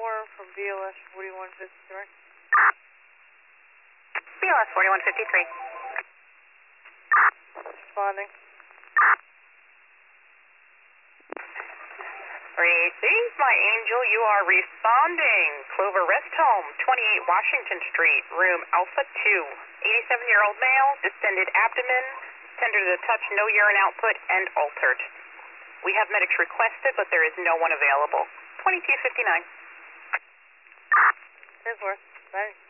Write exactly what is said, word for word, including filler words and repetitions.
Warren from B L S forty-one fifty-three. B L S forty-one fifty-three. Responding. Receive, my angel, you are responding. Clover Rest Home, twenty-eight Washington Street, room Alpha two. eighty-seven-year-old male, distended abdomen, tender to the touch, no urine output, and altered. We have medics requested, but there is no one available. twenty-two fifty-nine. ten four. Bye.